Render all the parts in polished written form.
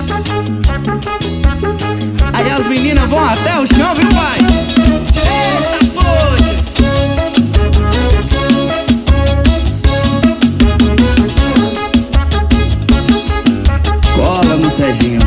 Aí as meninas vão até o chão, viu, pai? Eita, doido! Cola no Serginho.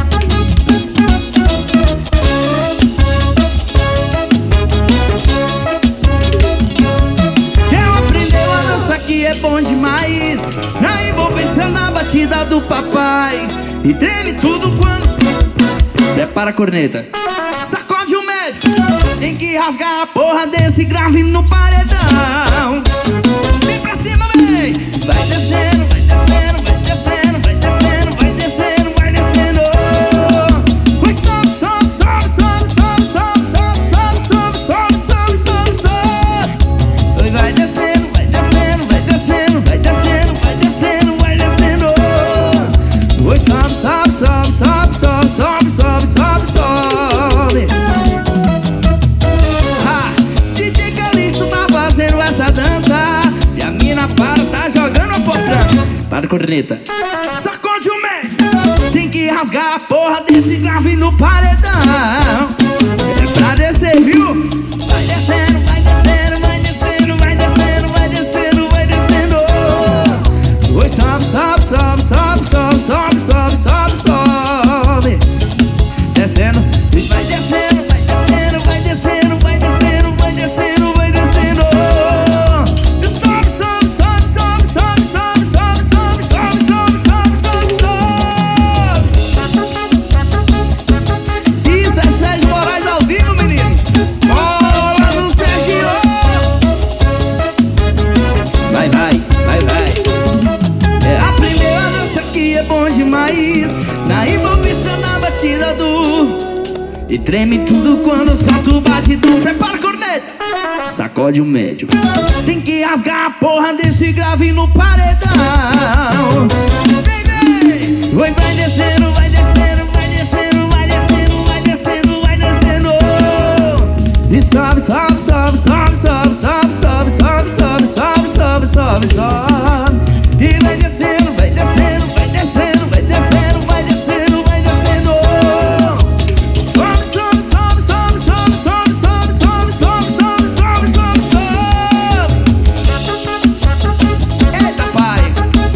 Quer aprender uma dança que é bom demais, na envolvência na batida do papai. E treme tudo quando prepara a corneta, sacode o médio. Tem que rasgar a porra desse grave no paredão. Vem pra cima, vem. Vai descendo, vai descendo, vai descendo, vai descendo, vai descendo, vai descendo. Vai sobe, sobe, sobe, sobe, sobe, sobe, sobe, sobe, sobe, sobe, sobe, sobe. Vai descendo, vai descendo, vai descendo, vai descendo, vai descendo, vai descendo. Vai sobe, sobe, sobe, sobe, sobe, sobe, sobe, sobe, sobe. DJ Calixto tá fazendo essa dança e a mina para, tá jogando a potranca. Para a corneta, sacode o médio. Tem que rasgar a porra desse grave no paredão. É pra descer, viu? Vai descendo, vai descendo, vai descendo, vai descendo, vai descendo, vai descendo. Oi, sobe, sobe, sobe, sobe, sobe, sobe, sobe, sobe, sobe. Descendo, e vai descendo, vai descendo, vai descendo, vai descendo, vai descendo, vai descendo. Sobe, sobe, sobe, sobe, sobe, sobe, sobe, sobe, sobe, sobe, sobe, sobe. Isso é Sérgio Moraes ao vivo, menino. Bola no Serginho. Vai, vai, vai, vai. É a primeira dança que é bom demais, na envolvência na batida do. E treme tudo quando solta o batidão. Prepara a corneta, sacode o médio. Tem que rasgar a porra desse grave no paredão. Vem, vem. Vai, vai descendo, vai descendo, vai descendo, vai descendo, vai descendo, vai descendo. E sobe, sobe, sobe, sobe, sobe, sobe, sobe, sobe, sobe, sobe, sobe, sobe, sobe. E vai descendo, vai descendo, vai descendo, vai descendo, vai descendo, vai descendo. Sobe, sobe, sobe, sobe, sobe, sobe, sobe, sobe, sobe, sobe, sobe, sobe. Eita, pai.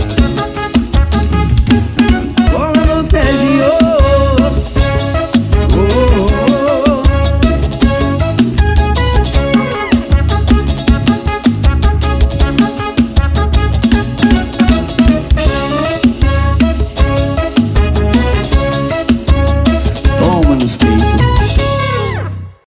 Bola no Serginho. Oh, oh, oh. Toma nos peitos.